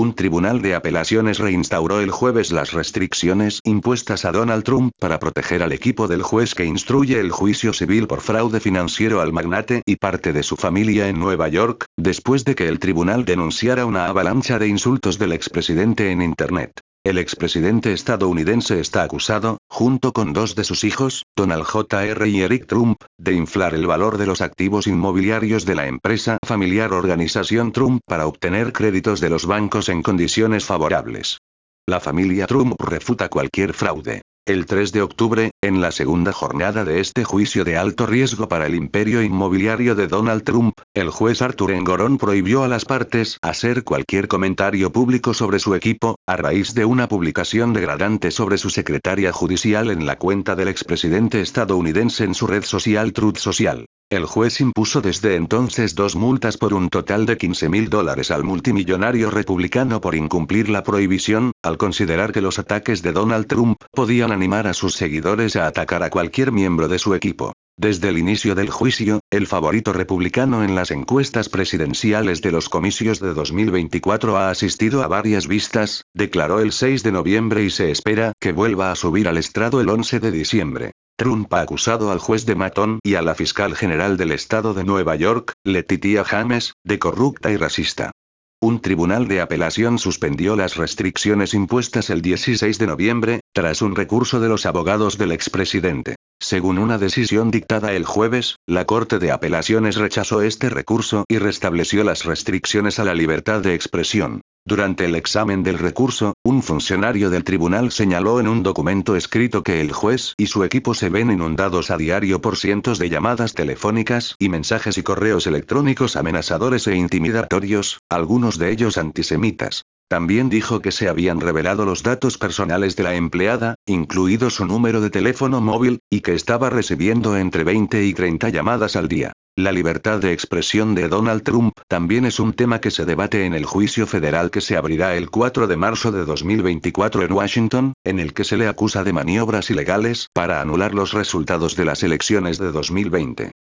Un tribunal de apelaciones reinstauró el jueves las restricciones impuestas a Donald Trump para proteger al equipo del juez que instruye el juicio civil por fraude financiero al magnate y parte de su familia en Nueva York, después de que el tribunal denunciara una avalancha de insultos del expresidente en Internet. El expresidente estadounidense está acusado, junto con dos de sus hijos, Donald Jr. y Eric Trump, de inflar el valor de los activos inmobiliarios de la empresa familiar Organización Trump para obtener créditos de los bancos en condiciones favorables. La familia Trump refuta cualquier fraude. El 3 de octubre, en la segunda jornada de este juicio de alto riesgo para el imperio inmobiliario de Donald Trump, el juez Arthur Engoron prohibió a las partes hacer cualquier comentario público sobre su equipo, a raíz de una publicación degradante sobre su secretaria judicial en la cuenta del expresidente estadounidense en su red social Truth Social. El juez impuso desde entonces 2 multas por un total de $15,000 al multimillonario republicano por incumplir la prohibición, al considerar que los ataques de Donald Trump podían animar a sus seguidores a atacar a cualquier miembro de su equipo. Desde el inicio del juicio, el favorito republicano en las encuestas presidenciales de los comicios de 2024 ha asistido a varias vistas, declaró el 6 de noviembre y se espera que vuelva a subir al estrado el 11 de diciembre. Trump ha acusado al juez de matón y a la fiscal general del estado de Nueva York, Letitia James, de corrupta y racista. Un tribunal de apelación suspendió las restricciones impuestas el 16 de noviembre, tras un recurso de los abogados del expresidente. Según una decisión dictada el jueves, la Corte de Apelaciones rechazó este recurso y restableció las restricciones a la libertad de expresión. Durante el examen del recurso, un funcionario del tribunal señaló en un documento escrito que el juez y su equipo se ven inundados a diario por cientos de llamadas telefónicas y mensajes y correos electrónicos amenazadores e intimidatorios, algunos de ellos antisemitas. También dijo que se habían revelado los datos personales de la empleada, incluido su número de teléfono móvil, y que estaba recibiendo entre 20 y 30 llamadas al día. La libertad de expresión de Donald Trump también es un tema que se debate en el juicio federal que se abrirá el 4 de marzo de 2024 en Washington, en el que se le acusa de maniobras ilegales para anular los resultados de las elecciones de 2020.